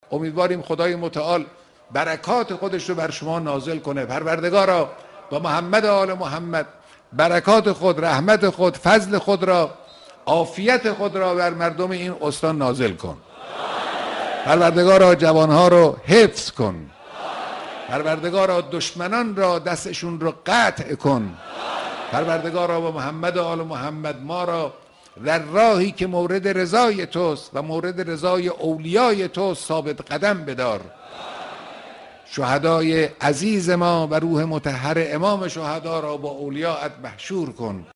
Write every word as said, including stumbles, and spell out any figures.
امیدواریم خدای متعال برکات خودش رو بر شما نازل کنه. پروردگارا با محمد و آل محمد برکات خود، رحمت خود، فضل خود را، عافیت خود را بر مردم این استان نازل کن. پروردگارا جوانها رو حفظ کن. پروردگارا دشمنان را دستشون رو قطع کن. پروردگارا با محمد و آل محمد ما را در راهی که مورد رضای توست و مورد رضای اولیای توست ثابت قدم بدار. شهدای عزیز ما و روح مطهر امام شهدا را با اولیاءت محشور کن.